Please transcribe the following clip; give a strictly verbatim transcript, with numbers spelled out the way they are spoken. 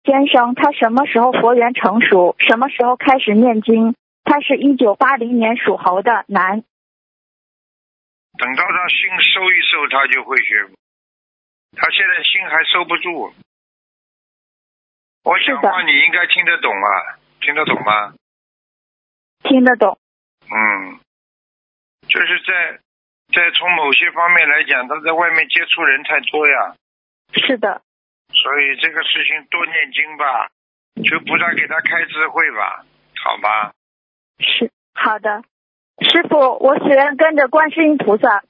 先生他什么时候佛缘成熟，什么时候开始念经？他是一九八零年属猴的男。 等到他心收一收，他就会学。他现在心还收不住。我讲话你应该听得懂啊，听得懂吗？ 听得懂。 嗯，就是在在从某些方面来讲，他在外面接触人太多呀。 是的。 所以这个事情多念经吧，求菩萨给他开智慧吧，好吧？ 是，好的。师父，我许愿跟着观世音菩萨